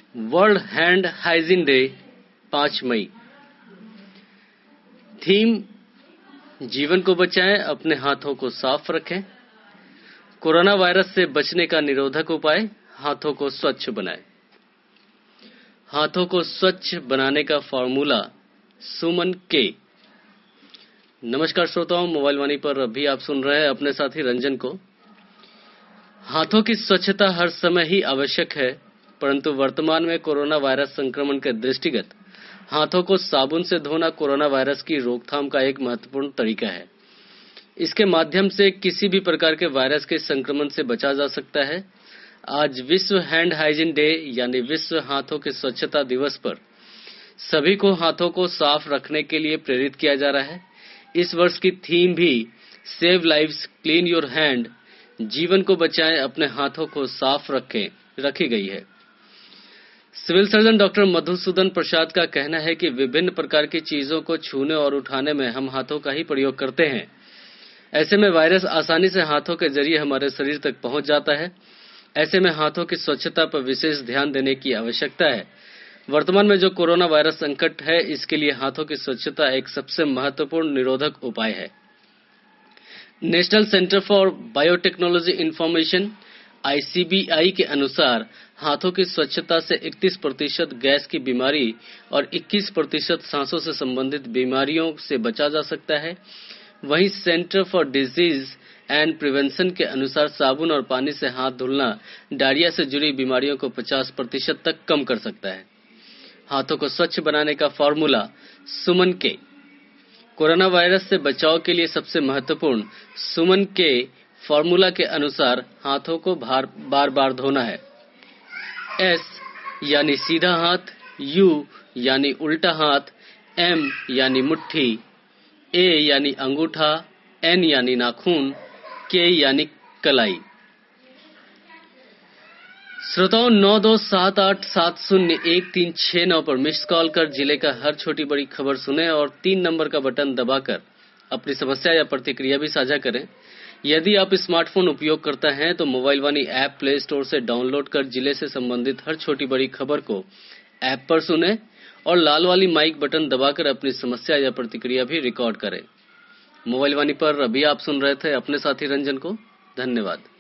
World hand hygiene day 5 मई। Theme जीवन को बचाएं, अपने हाथों को साफ रखें। कोरोना वायरस से बचने का निरोधक उपाय, हाथों को स्वच्छ बनाएं। हाथों को स्वच्छ बनाने का फॉर्मूला, सुमन के। नमस्कार श्रोताओं, मोबाइल वाणी पर अभी आप सुन रहे हैं अपने साथी रंजन को। हाथों की स्वच्छता हर समय ही आवश्यक है, परंतु वर्तमान में कोरोना वायरस संक्रमण के दृष्टिगत हाथों को साबुन से धोना कोरोना वायरस की रोकथाम का एक महत्वपूर्ण तरीका है। इसके माध्यम से किसी भी प्रकार के वायरस के संक्रमण से बचा जा सकता है। आज विश्व हैंड हाइजीन डे यानी विश्व हाथों की स्वच्छता दिवस पर सभी को हाथों को साफ रखने के लिए प्रेरित किया जा रहा है। इस वर्ष की थीम भी save lives clean your hand, जीवन को बचाएं, अपने हाथों को साफ रखी गई है। Civil surgeon doctor Madhusudan Prasad का कहना है कि विभिन्न प्रकार की चीजों को छूने और उठाने में हम हाथों का ही प्रयोग करते हैं। ऐसे में वायरस आसानी से हाथों के जरिए हमारे शरीर तक पहुंच जाता है। ऐसे में हाथों की स्वच्छता पर विशेष ध्यान देने की आवश्यकता है। वर्तमान में जो कोरोना वायरस संकट है, इसके लिए हाथों की स्वच्छता एक सबसे महत्वपूर्ण निरोधक उपाय है। National centre for biotechnology information ICBI के अनुसार हाथों की स्वच्छता से 31% गैस की बीमारी और 21% सांसों से संबंधित बीमारियों से बचा जा सकता है। वहीं centre for disease and prevention के अनुसार साबुन और पानी से हाथ धुलना डायरिया से जुड़ी बीमारियों को 50% तक कम कर सकता है। हाथों को स्वच्छ बनाने का फॉर्मूला, सुमन के। कोरोना वायरस से बचाव के लिए सबसे महत्वपूर्ण सुमन के फॉर्मूला के अनुसार हाथों को बार बार धोना है। S यानी सीधा हाथ, U यानी उल्टा हाथ, M यानी मुट्ठी, A यानी अंगूठा, N यानी नाखून, K यानी कलाई। श्रोताओं, 9278701369 पर मिस कॉल कर जिले का हर छोटी बड़ी खबर सुने और 3 नंबर का बटन दबाकर अपनी समस्या या प्रतिक्रिया भी साझा करें। यदि आप स्मार्टफोन उपयोग करता हैं तो mobile Vaani app play store से डाउनलोड कर जिले से संबंधित हर छोटी बड़ी खबर को ऐप पर सुने और लाल वाली माइक बटन दबाकर अपनी समस्या या प्रतिक्रिया भी रिकॉर्ड करें। मोबाइल वाणी पर अभी आप सुन रहे थे अपने साथी रंजन को। धन्यवाद।